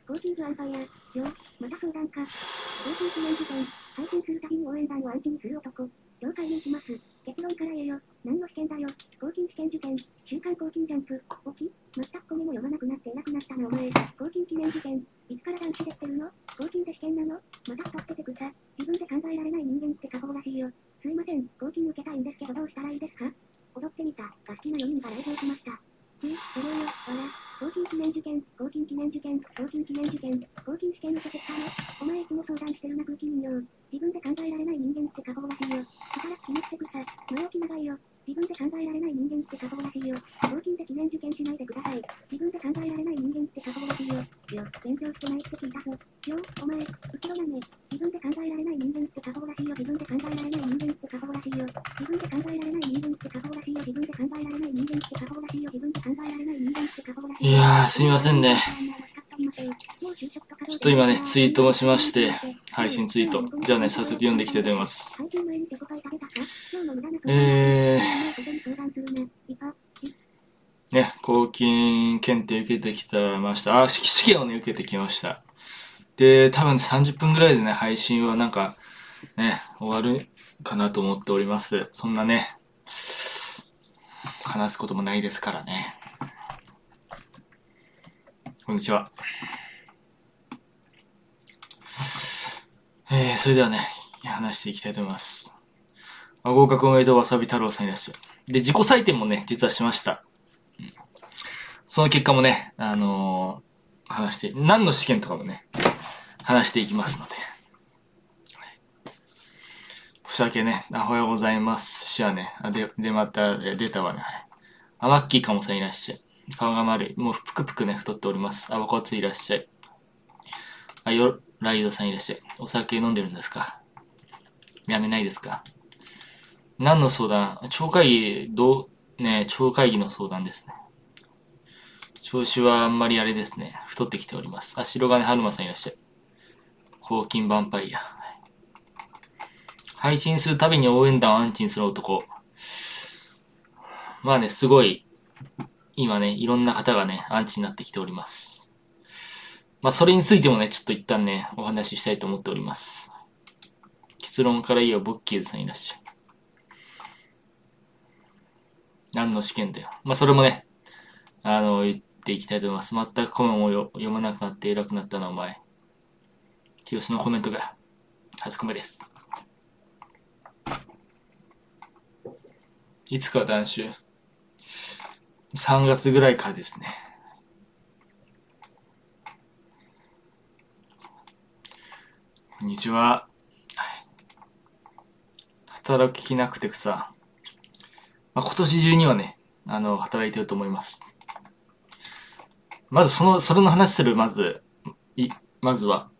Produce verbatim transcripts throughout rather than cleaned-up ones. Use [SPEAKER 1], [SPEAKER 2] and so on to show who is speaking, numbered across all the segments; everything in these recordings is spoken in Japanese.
[SPEAKER 1] コーチングアンパイア、上、また相談か。コーチン記念事件、配信するたびに応援団をアンチにする男。了解に行きます。結論から言えよ。何の試験だよ。コーチン試験受験、週刊コーチンジャンプ、オチ、全くコメも読まなくなっていなくなったなお前。コーチン記念事件、いつから男子でってるの？コーチンで試験なの？また太ってて草。自分で考えられない人間って過保らしいよ。すいません、コーチン受けたいんですけどどうしたらいいですか？踊ってみた、が好きなよにんが来場しました。ちぃ、それよ、わら、コーチン記念受験、コーチン記念受験、コーチン記念受験、コーチン試験受けてきたの？お前いつも相談してるな空気人形。自分で考えられない人間って過保らしいよ。働きにしてくさ、前置き長いよ。自分で考えられない人間って過保らしいよ。コーチンで記念受験しないでください。自分で考えられない人間って過保らしいよ。よ、勉強してないって聞いたぞ。よ、お前、後ろだね。自分で考えられない人間って過保らしいよ。自分で考えられない人間って過保らしいよ。自分で考えられない人間って過保らしいよ。自分で考えられない人間って過保らしいよ。自分で考えられない人間って過保らしいよ。
[SPEAKER 2] いやー、すみませんね。ちょっと今ね、ツイートもしまして、配信ツイート。じゃあね、早速読んでいきたいと思います。えー、ね、公金検定受けてきたました。あ、試験をね、受けてきました。で、多分さんじゅっぷんぐらいでね、配信はなんか、ね、終わるかなと思っております。そんなね、話すこともないですからね。こんにちは。えー、それではね、話していきたいと思います。合格おめでとうわさび太郎さんいらっしゃる。で、自己採点もね、実はしました。うん、その結果もね、あのー、話して、何の試験とかもね、話していきますので。年明けね、おはようございます。しはね、あ、で、で、また、出たわね、はい。あ、マッキーかもさんいらっしゃい。顔が丸い。もうぷくぷくね、太っております。あばこついらっしゃい。あ、よ、ライドさんいらっしゃい。お酒飲んでるんですか？やめないですか？何の相談？超会議、どう、ね、超会議の相談ですね。調子はあんまりあれですね。太ってきております。あ、白金春馬さんいらっしゃい。黄金ヴァンパイア。配信するたびに応援団をアンチにする男。まあね、すごい、今ね、いろんな方がね、アンチになってきております。まあそれについてもね、ちょっと一旦ね、お話ししたいと思っております。結論から言えばボッキーズさんいらっしゃい。何の試験だよ。まあそれもね、あの、言っていきたいと思います。全くコメントを読まなくなって偉くなったな、お前。っていうそのコメントが、はちこめです。いつか断酒。さんがつぐらいからですね。こんにちは。働きなくてさ、まあ、今年中にはね、あの、働いてると思います。まずその、それの話する、まず、い、まずは、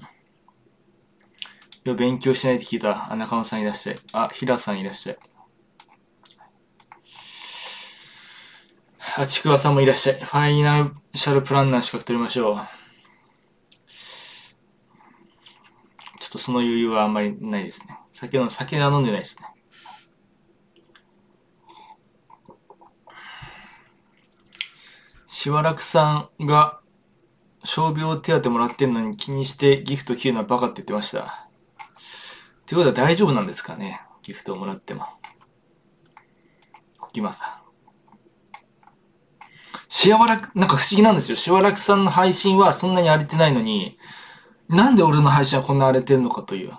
[SPEAKER 2] うん、勉強しないと聞いた、あ、中野さんいらっしゃい。あ、平さんいらっしゃい。あ、ちくわさんもいらっしゃい。ファイナルシャルプランナー資格取りましょう。ちょっとその余裕はあんまりないですね。酒の、酒は飲んでないですね。しばらくさんが傷病手当もらってんのに気にしてギフト切るのはバカって言ってました。ってことは大丈夫なんですかね、ギフトをもらっても。コキマさん。しばらく、なんか不思議なんですよ。しばらくさんの配信はそんなに荒れてないのに、なんで俺の配信はこんな荒れてるのかという。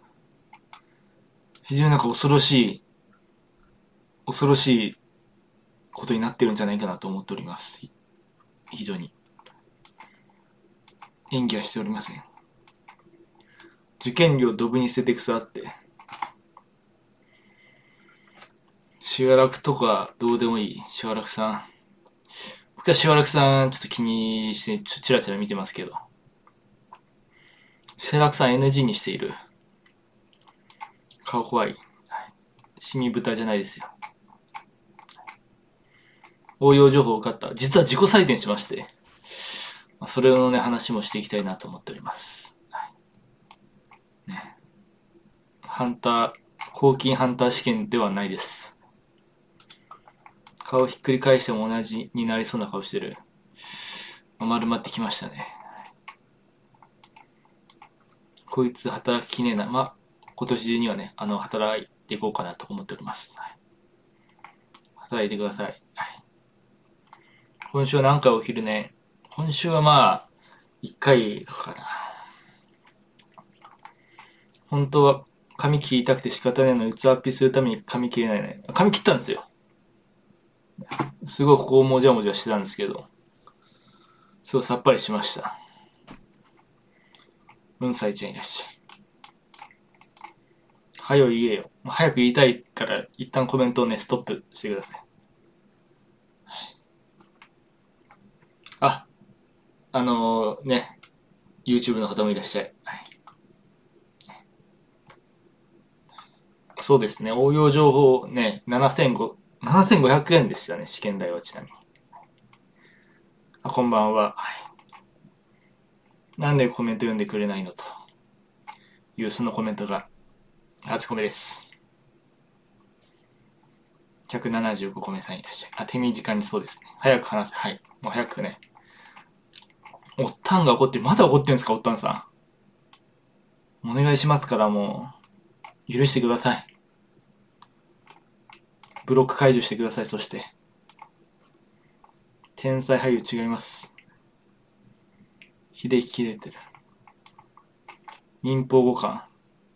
[SPEAKER 2] 非常になんか恐ろしい、恐ろしいことになってるんじゃないかなと思っております。非常に。演技はしておりません。受験料ドブに捨ててくさって。しばらくとかどうでもいい。しばらくさん。僕はしばらくさんちょっと気にしてちょチラチラ見てますけど。しばらくさん エヌジー にしている。顔怖い。シミ豚じゃないですよ。応用情報受かった。実は自己採点しまして。それのね、話もしていきたいなと思っております。はい、ね。ハンター、黄金ハンター試験ではないです。顔ひっくり返しても同じになりそうな顔してる。丸まってきましたね。 こいつ働ききねえな。まあ、今年中にはね、あの、働いていこうかなと思っております。はい、働いてください。はい、今週は何回起きるね。今週はまあ、いっかいとかかな。本当は髪切りたくて仕方ないのに、器アップするために髪切れないね。髪切ったんですよ。すごいここをもじゃもじゃしてたんですけど、すごいさっぱりしました。うんさいちゃんいらっしゃい。はよ言えよ。早く言いたいから、一旦コメントをね、ストップしてください。あ、あのー、ね、YouTube の方もいらっしゃい。はい、そうですね、応用情報ね、ななせんごひゃくえんでしたね、試験代はちなみに。あ、こんばんは。はい、なんでコメント読んでくれないのというそのコメントが初コメです。ひゃくななじゅうごコメさんいらっしゃい。あ、手短にそうですね。早く話せ。はい。もう早くね。おったんが怒ってる。まだ怒ってるんですか、おったんさん。お願いしますから、もう、許してください。ブロック解除してください、そして。天才俳優違います。秀樹切れてる。民放五冠。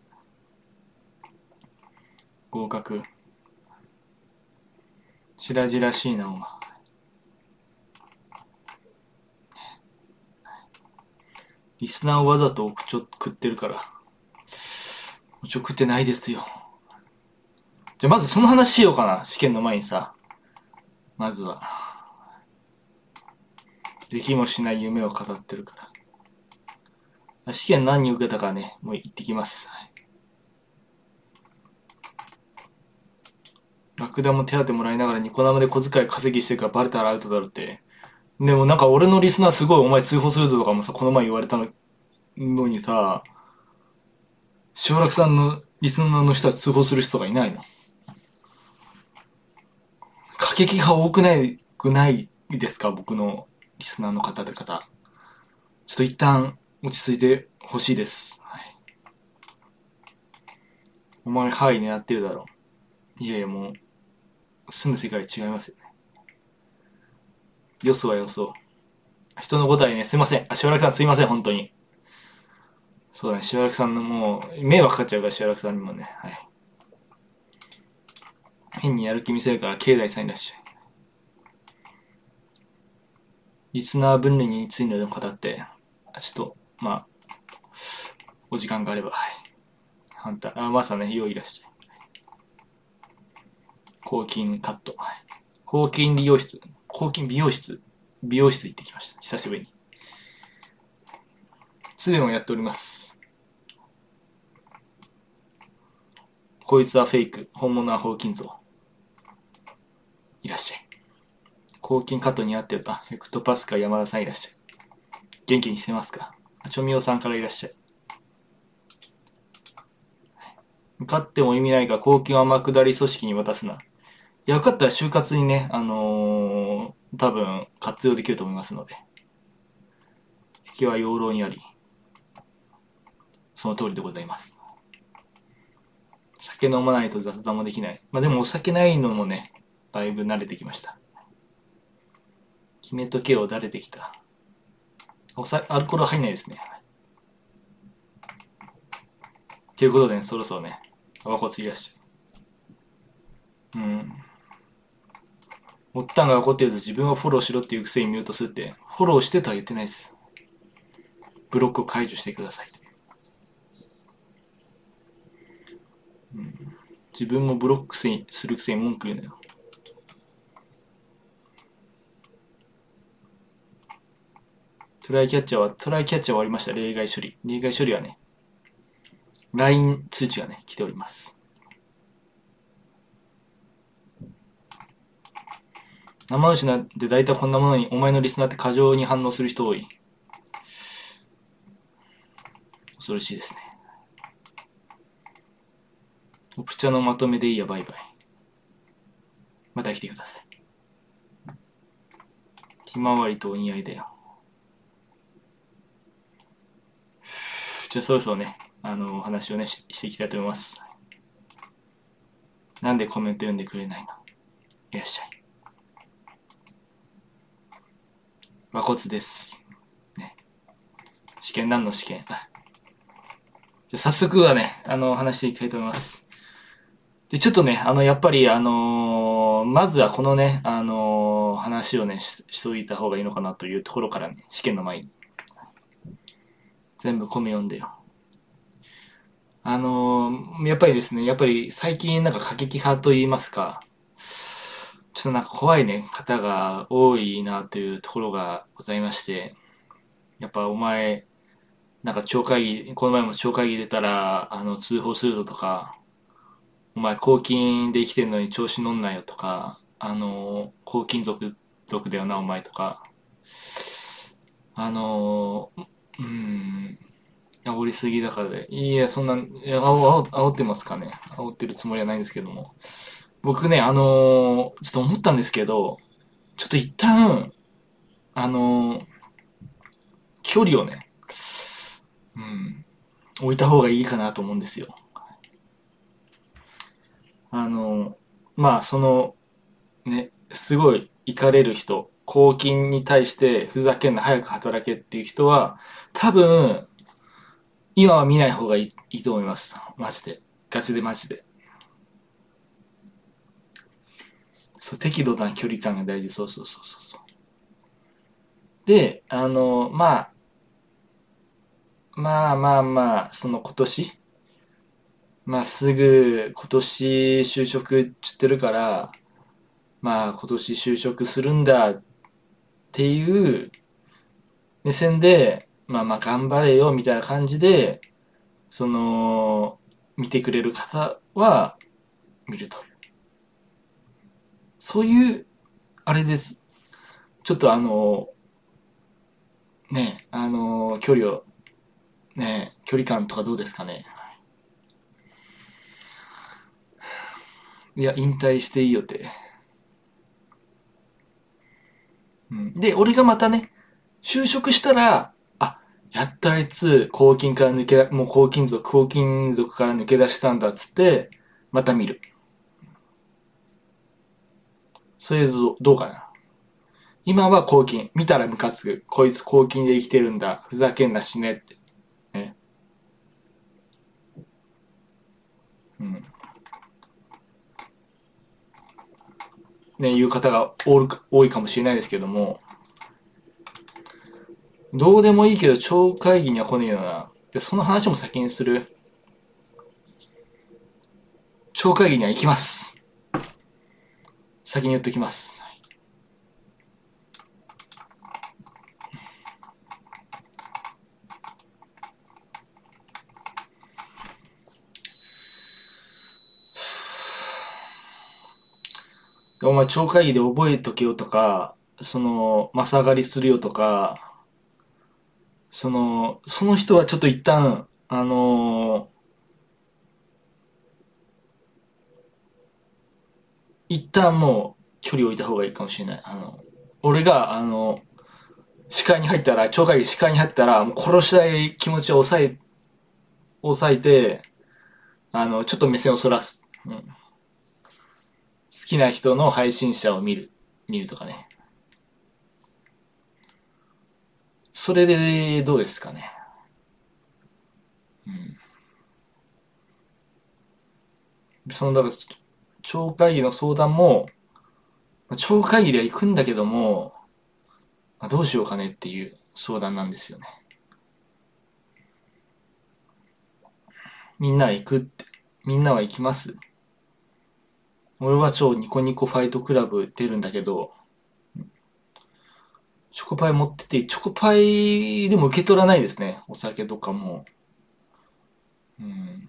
[SPEAKER 2] 合格。白々しいな、お前。リスナーをわざとお口を食ってるから。おちょ食ってないですよ。じゃあまずその話しようかな。試験の前にさ。まずは。できもしない夢を語ってるから。試験何受けたかね、もう言ってきます。はい、ラクダも手当もらいながらニコ生で小遣い稼ぎしてるからバレたらアウトだろって。でもなんか俺のリスナーすごいお前通報するぞとかもさ、この前言われたのにさ、塩楽さんのリスナーの人は通報する人がいないの？過激が多くないくないですか、僕のリスナーの方で方。ちょっと一旦落ち着いてほしいです。はい、お前、はい、狙ってるだろう。いやいや、もう、住む世界違いますよね。よそはよそ。人の答えね、すいません。あ、塩楽さんすいません、本当に。そうだね、塩楽さんのもう、迷惑かかっちゃうから、塩楽さんにもね。はい。変にやる気見せるから、境内さんいらっしゃい。リスナー分類についての方って、ちょっと、まあ、お時間があれば、はい。反対、あ、まさね、よういらっしゃい。抗菌カット。はい。抗菌美容室。抗菌美容室。美容室行ってきました。久しぶりに。すでにやっております。こいつはフェイク。本物はホーキン像。いらっしゃい。抗菌カットにあってると、あ、ヘクトパスカ山田さんいらっしゃい。元気にしてますか？あ、ちょみおさんからいらっしゃい。勝っても意味ないが、公金は天下り組織に渡すな。いや、よかったら就活にね、あのー、多分活用できると思いますので。敵は養老にあり。その通りでございます。酒飲まないと雑談もできない。まあでもお酒ないのもね、だいぶ慣れてきました。決めとけよ、だれてきた。おさアルコールは入んないですね。ということで、ね、そろそろね、タバコつぎ出して。うん。おったんが怒ってると自分をフォローしろっていうくせにミュートするって、フォローしてとは言ってないです。ブロックを解除してください。うん、自分もブロックするくせに文句言うのよ。トライキャッチャーは、トライキャッチャー終わりました。例外処理。例外処理はね、ライン 通知がね、来ております。生牛なんて大体こんなものに、お前のリスナーって過剰に反応する人多い。恐ろしいですね。オプチャのまとめでいいや、バイバイ。また来てください。ひまわりとお似合いだよ。じゃあそろそろね、 あのお話をね し, していきたいと思います。なんでコメント読んでくれないの？いらっしゃい。和骨です、ね、試験何の試験？あじゃ早速はねあの話していきたいと思います。でちょっとねあのやっぱりあのー、まずはこのねあのー、話をね し, しといた方がいいのかなというところからね、試験の前に全部コメ読んでよ。あのー、やっぱりですねやっぱり最近なんか過激派と言いますか、ちょっとなんか怖いね方が多いなというところがございまして、やっぱお前なんか町会議、この前も町会議出たらあの通報するぞとか、お前公金で生きてんのに調子乗んなよとか、あの公金族族だよなお前とか、あのうん煽りすぎだからで、いやそんな、いや煽煽煽ってますかね、煽ってるつもりはないんですけども、僕ねあのちょっと思ったんですけど、ちょっと一旦あの距離をね、うん、置いた方がいいかなと思うんですよ。あのまあそのね、すごい怒れる人、公金に対してふざけんな早く働けっていう人は多分今は見ない方がいい、いいと思います。マジでガチでマジで、そう適度な距離感が大事。そうそうそうそうそう。であのまあまあまあまあその今年まあすぐ今年就職っつってるから、まあ今年就職するんだっていう目線で、まあまあ頑張れよみたいな感じで、その、見てくれる方は見るという。そういう、あれです。ちょっとあの、ね、あの、距離を、ね、距離感とかどうですかね。いや、引退していいよって。うん、で、俺がまたね、就職したら、あ、やっとあいつ、公金から抜け、もう公金属、公金属から抜け出したんだっつって、また見る。それどどうかな。今は公金。見たらムカつく。こいつ公金で生きてるんだ。ふざけんなしねって。ね。うん。ね、いう方が多い多いかもしれないですけども、どうでもいいけど、超会議には来ねえよな。で、その話も先にする。超会議には行きます。先に言っときます。お前、超会議で覚えとけよとか、その、マサ上がりするよとか、その、その人はちょっと一旦、あのー一旦もう距離を置いた方がいいかもしれない。あの、俺が、あの、視界に入ったら、超会議視界に入ったら、もう殺したい気持ちを抑え、抑えて、あの、ちょっと目線をそらす。うん、好きな人の配信者を見る。見るとかね。それで、どうですかね。うん。その、だから、超会議の相談も、超会議では行くんだけども、まあ、どうしようかねっていう相談なんですよね。みんなは行くって。みんなは行きます？俺は超ニコニコファイトクラブ出るんだけど、チョコパイ持ってて、チョコパイでも受け取らないですね。お酒とかも。うん。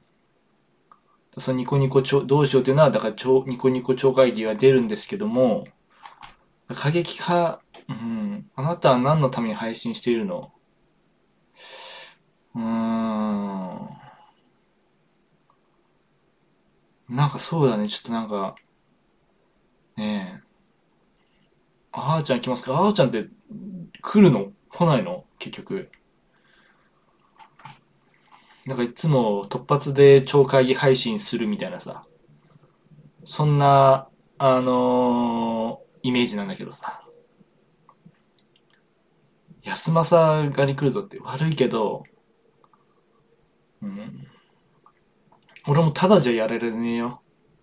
[SPEAKER 2] そのニコニコ超どうしようっていうのは、だから超ニコニコ超会議は出るんですけども、過激派、うん。あなたは何のために配信しているの？うーん。なんかそうだね。ちょっとなんか、ねえ。あーちゃん来ますか？あーちゃんって来るの来ないの結局。 なんかいつも突発で超会議配信するみたいなさ、そんな、あのーイメージなんだけどさ、安政がに来るぞって悪いけど、うん、俺もただじゃやれるねえよ。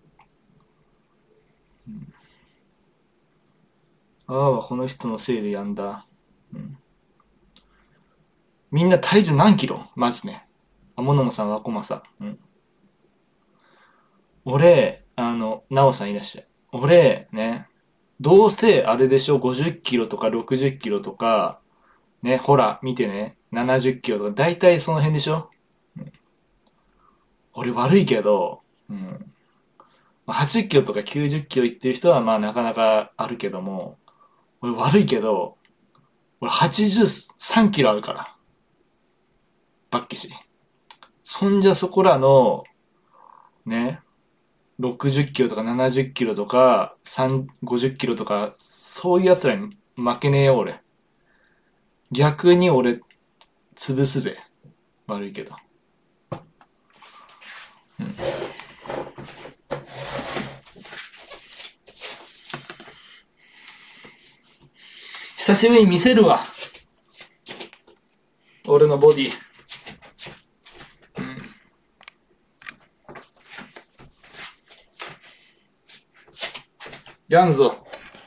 [SPEAKER 2] ああはこの人のせいでやんだ。うん、みんな体重何キロまずね。あ、モノモさん、ワコマさん。うん。俺、あの、ナオさんいらっしゃい。俺、ね、どうせあれでしょ、ごじゅっキロとかろくじゅっキロとか、ね、ほら、見てね、ななじゅっキロとか、だいたいその辺でしょ。俺悪いけど、うん。はちじゅっキロとかきゅうじゅっキロいってる人はまあなかなかあるけども、俺悪いけど、俺はちじゅうさんキロあるから。バッキシ。そんじゃそこらの、ね、ろくじゅっキロとかななじゅっキロとか、ごじゅっキロとか、そういう奴らに負けねえよ、俺。逆に俺、潰すぜ。悪いけど。うん、久しぶりに見せるわ。俺のボディ。うん。やんぞ。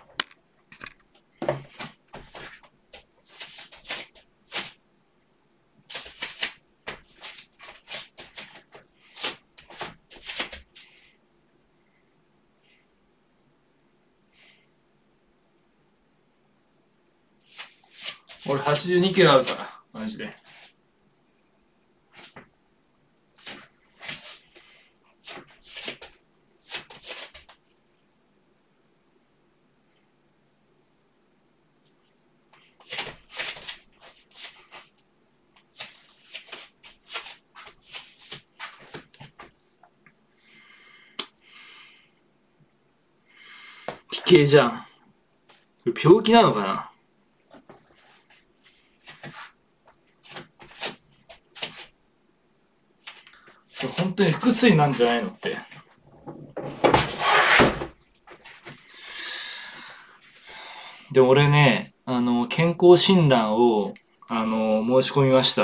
[SPEAKER 2] 俺はちじゅうにキロあるから、マジで。奇形じゃん。これ病気なのかな。本当に腹水なんじゃないのって。で、俺ね、あの、健康診断を、あの、申し込みました。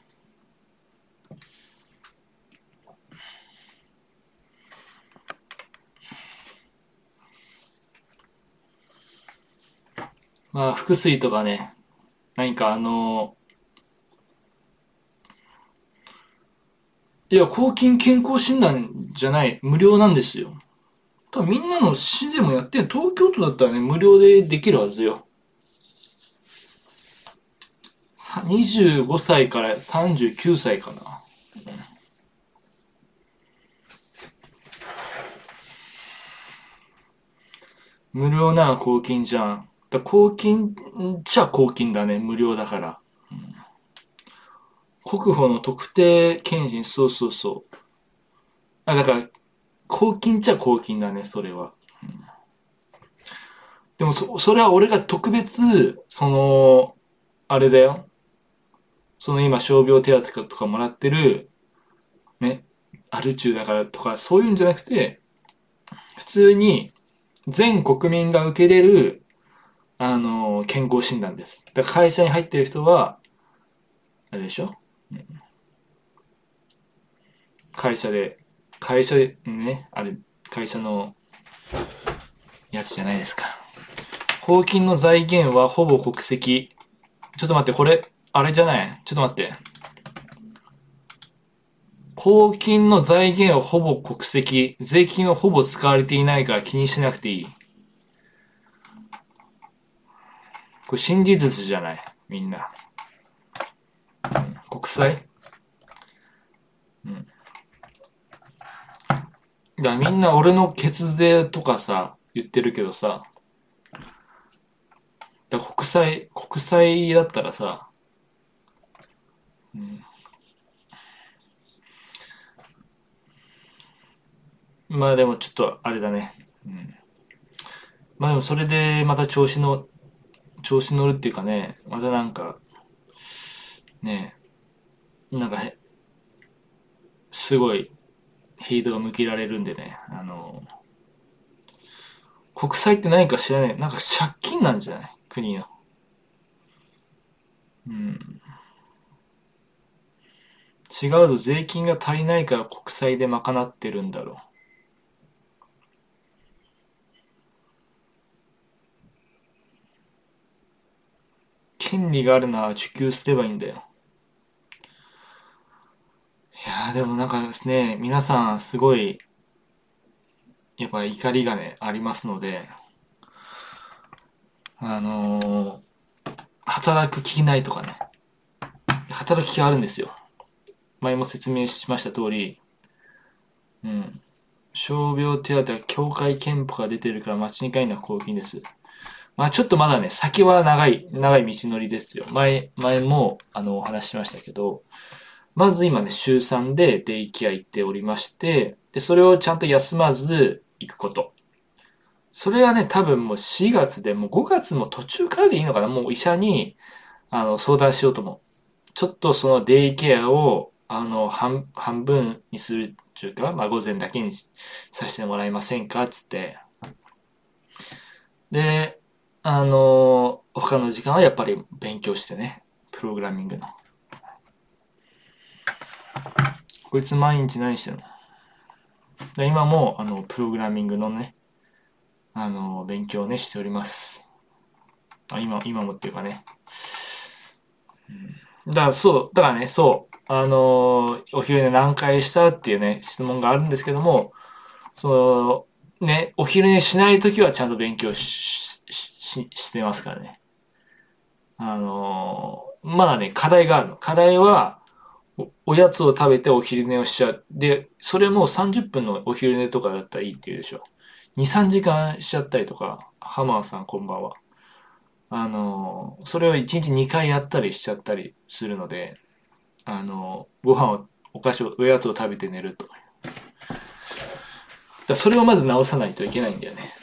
[SPEAKER 2] まあ、腹水とかね、何かあの、いや、抗菌健康診断じゃない、無料なんですよ。多分みんなの市でもやってる。東京都だったらね、無料でできるはずよ。にじゅうごさいからさんじゅうきゅうさいかな。無料なら公金じゃん。だ公金じゃ公金だね。無料だから。うん、国保の特定健診、そうそうそう。あ、だから、公金っちゃ公金だね、それは。うん、でもそ、それは俺が特別、その、あれだよ。その今、傷病手当とかもらってる、ね、アル中だからとか、そういうんじゃなくて、普通に全国民が受けれる、あの、健康診断です。だから会社に入ってる人は、あれでしょ、うん、会社で、会社でね、あれ、会社のやつじゃないですか。公金の財源はほぼ国籍。ちょっと待って、これ、あれじゃないちょっと待って。公金の財源はほぼ国籍。税金はほぼ使われていないから気にしなくていい。これ新事実じゃないみんな。うん、国債、うん。だからみんな俺の血税とかさ、言ってるけどさ、だ国債、国債だったらさ、うん、まあでもちょっとあれだね。うん、まあでもそれでまた調子の、調子乗るっていうかね、またなんか、ね、なんかへ、 すごいヘイトが向けられるんでね、あの、国債って何か知らない。なんか借金なんじゃない国の。うん。違うと税金が足りないから国債で賄ってるんだろう。権利があるのは受給すればいいんだよ。いやーでもなんかですね、皆さんすごい、やっぱ怒りがね、ありますので、あのー働く気ないとかね、働く気があるんですよ。前も説明しました通り、うん。傷病手当は協会憲法が出てるから間違いなく公金です。まあちょっとまだね、先は長い、長い道のりですよ。前、前も、あの、お話ししましたけど、まず今ね、週さんでデイケア行っておりまして、で、それをちゃんと休まず行くこと。それはね、多分もうしがつで、もうごがつも途中からでいいのかな。もう医者に、あの、相談しようと思う。ちょっとそのデイケアを、あの、半、半分にするっていうか、まあ午前だけにさせてもらえませんかつって。で、あの、他の時間はやっぱり勉強してね。プログラミングの。こいつ毎日何してんの？で今も、あの、プログラミングのね、あの、勉強をね、しております。あ、今、今もっていうかね。だからそう、だからね、そう、あのーお昼寝何回したっていうね、質問があるんですけども、その、ね、お昼寝しないときはちゃんと勉強し、し、ししてますからね。あのーまだね、課題があるの。課題は、お、おやつを食べてお昼寝をしちゃう。で、それもさんじゅっぷんのお昼寝とかだったらいいって言うでしょ。に、さんじかんしちゃったりとか、ハマーさんこんばんは。あのーそれをいちにちにかいやったりしちゃったりするので、あの、ご飯を、お菓子を、おやつを食べて寝ると。だそれをまず直さないといけないんだよね。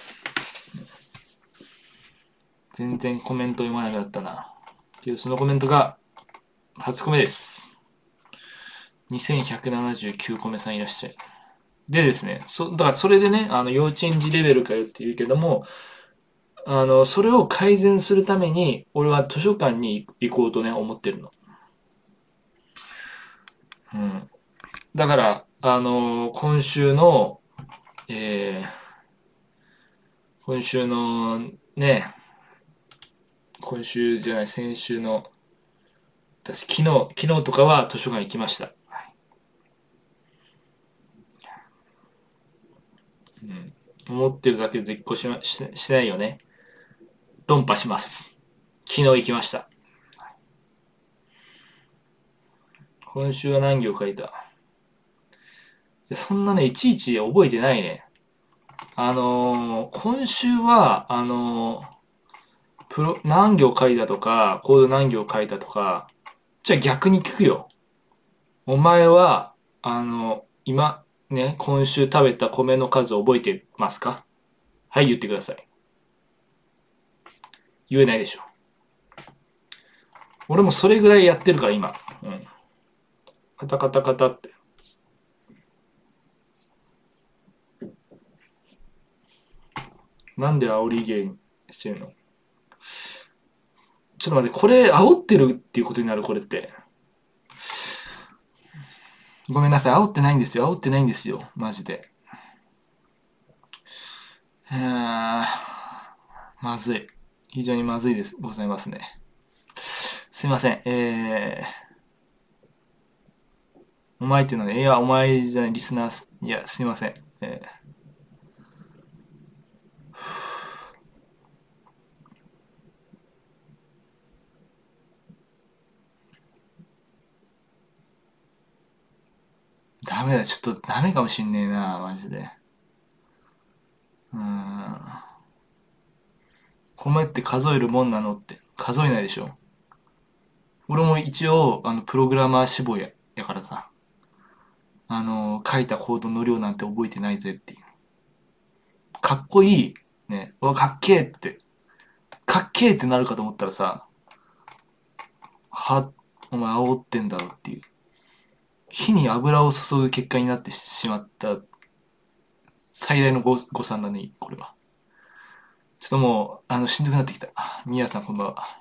[SPEAKER 2] 全然コメント読まなくなったな。けどそのコメントが初コメです。にせんひゃくななじゅうきゅうコメさんいらっしゃい。でですね、そ、だからそれでね、あの、幼稚園児レベルかよって言うけども、あの、それを改善するために、俺は図書館に行こうとね、思ってるの。うん。だから、あの、今週の、えー、今週のね、今週じゃない、先週の、私、昨日、昨日とかは図書館行きました。うん、思ってるだけで絶交しまし、しないよね。論破します。昨日行きました。今週は何行書いた？そんなね、いちいち覚えてないね。あのー今週は、あのープロ、何行書いたとか、コード何行書いたとか、じゃあ逆に聞くよ。お前は、あの、今、ね、今週食べた米の数覚えてますか？はい、言ってください。言えないでしょ。俺もそれぐらいやってるから、今。うん。カタカタカタって。なんで煽り芸してるの？ちょっと待って、これ煽ってるっていうことになる、これって。ごめんなさい、煽ってないんですよ。煽ってないんですよ。マジで。えー、まずい。非常にまずいです。ございますね。すいません。えー、お前っていうのはね、いや、お前じゃない、リスナーす、いや、すいません。えー、ダメだ、ちょっとダメかもしんねえな、マジで。うーん。米って数えるもんなのって数えないでしょ。俺も一応、あの、プログラマー志望や、やからさ、あの、書いたコードの量なんて覚えてないぜっていう。かっこいい。ね。うわ、かっけえって。かっけえってなるかと思ったらさ、は、お前煽ってんだろっていう。 火に油を注ぐ結果になってしまった最大の誤誤算だね、これは。ちょっともう、あの、しんどくなってきた。みやさんこんばんは。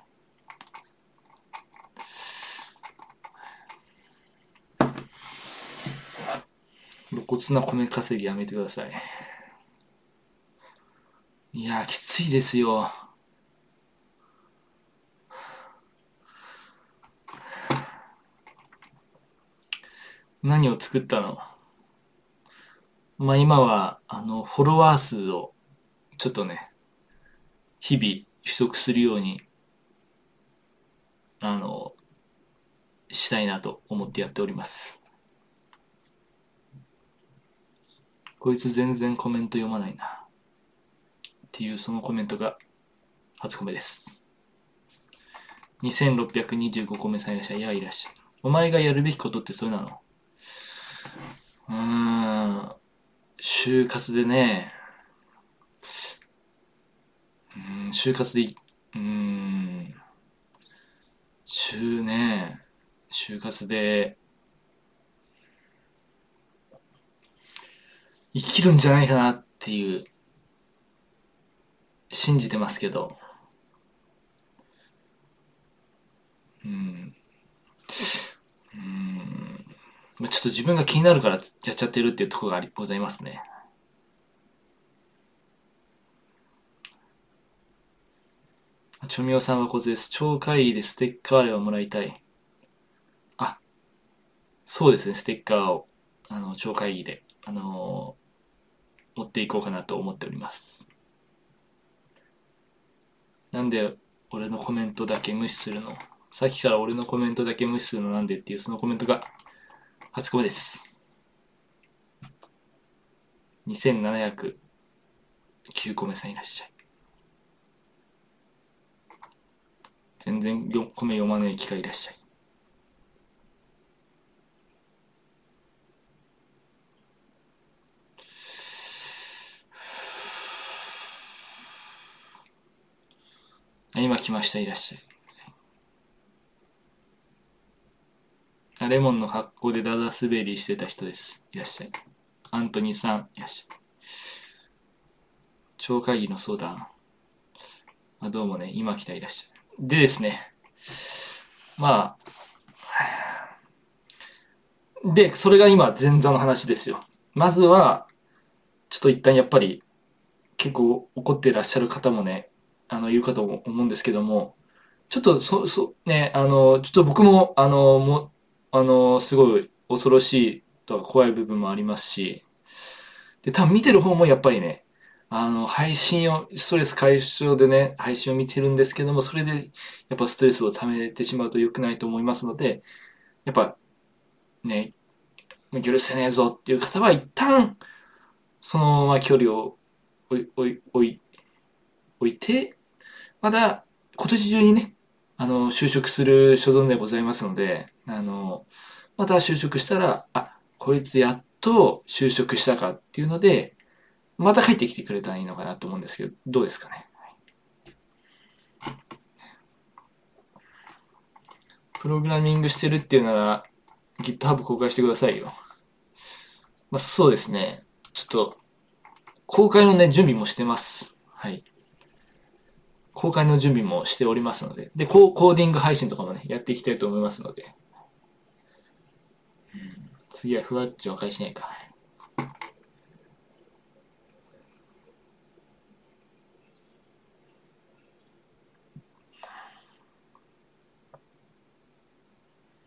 [SPEAKER 2] 露骨な米稼ぎやめてください。いやー、きついですよ。何を作ったの？まあ今は、あの、フォロワー数をちょっとね、日々取得するように、あの、したいなと思ってやっております。こいつ全然コメント読まないな。っていうそのコメントが初コメです。にせんろっぴゃくにじゅうごコメさんいらっしゃい。いや、いらっしゃい。お前がやるべきことってそれなの？うーん、就活でね、うーん、就活でい、うーん、就ね、就活で生きるんじゃないかなっていう、信じてますけど、うん、うーん、まあちょっと自分が気になるからやっちゃってるっていうところがありございますね。ちょみおさんはこつです。超会議でステッカーレをもらいたい。あ、そうですね、ステッカーを、あの、超会議で、あのー持っていこうかなと思っております。なんで、俺のコメントだけ無視するの？さっきから俺のコメントだけ無視するのなんでっていうそのコメントが初コメです。にせんななひゃくきゅうコメさんいらっしゃい。全然コメ読まない機会いらっしゃい。今来ました、いらっしゃい。レモンの格好でダダ滑りしてた人です。いらっしゃい。アントニーさん、いらっしゃい。超会議の相談。あ、どうもね、今来た、いらっしゃい。でですね、まあ、で、それが今、前座の話ですよ。まずは、ちょっと一旦やっぱり、結構怒っていらっしゃる方もね、あの、いるかと思うんですけども、ちょっと、そ、そ、ね、あの、ちょっと僕も、あの、も、あの、すごい恐ろしいとか怖い部分もありますし、で、多分見てる方もやっぱりね、あの、配信を、ストレス解消でね、配信を見てるんですけども、それで、やっぱストレスを溜めてしまうと良くないと思いますので、やっぱ、ね、許せねえぞっていう方は一旦、そのまま距離を置い、置い、置い、置いて、まだ今年中にね、あの、就職する所存でございますので、あの、また就職したら、あ、こいつやっと就職したかっていうので、また帰ってきてくれたらいいのかなと思うんですけど、どうですかね。プログラミングしてるっていうなら、GitHub 公開してくださいよ。まあ、そうですね。ちょっと、公開のね、準備もしてます。はい。公開の準備もしておりますので。で、コーディング配信とかもね、やっていきたいと思いますので。うん、次はふわっちお返ししないか。